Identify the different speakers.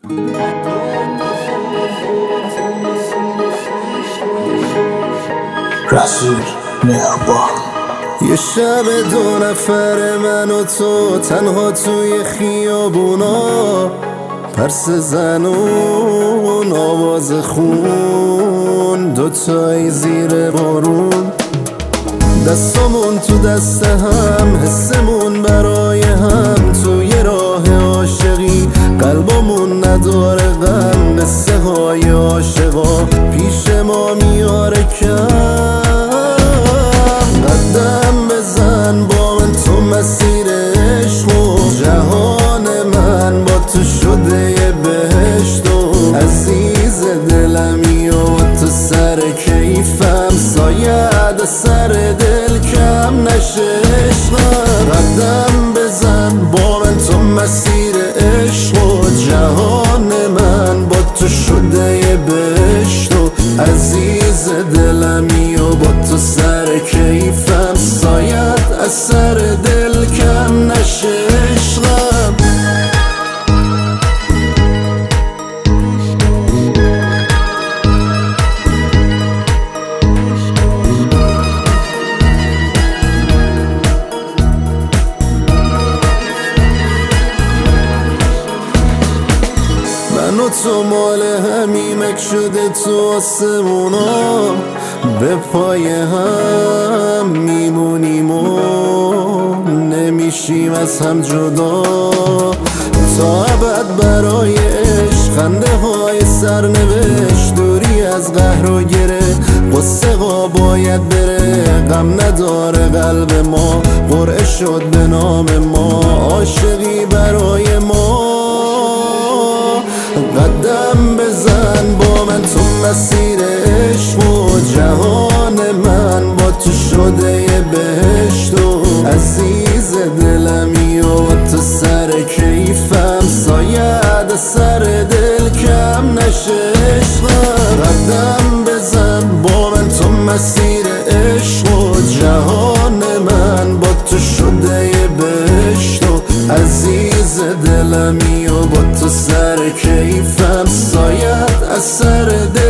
Speaker 1: رسول مهربان.
Speaker 2: یه شب 2 نفر من و تو تنها توی خیابونا، پرس زنون آواز خون، دوتایی زیر بارون، دستامون تو دست هم، حسمون برای هم، توی راه عاشقی قلبمون نداره غم، قصه های عاشقا پیش ما میاره کم. قدم بزن با من تو مسیر عشق و جهان من با تو شده یه بهشت و عزیز دلمی و تو سر کیفم، ساید سر دل کم نشه عشقم. قدم بزن با من تو مسیر عشق و جهان من با تو شده یه بهشت و عزیز دلمی و با تو سر کیفم، ساید از سر دل کم نشه عشقم. من و تو مال همیمک شده تو آسمونا، به پای هم میمونیم و نمیشیم از هم جدا تا ابد. برای عشق خنده های سرنوشت، دوری از قهر و گره، قصه ها باید بره، غم نداره قلب ما، قرعه شد به نام ما، عاشقی برای ما. قدم بزن با من تو مسیر عشق و جهان من با تو شده یه بهشت و عزیز دلمی و تو سر کیفم، ساید سر دل کم نشه عشقم. قدم بزن با من تو مسیر عشق و جهان من با تو شده یه بهشت و عزیز دلمی و با تو سر کیفم، ساید از سر دل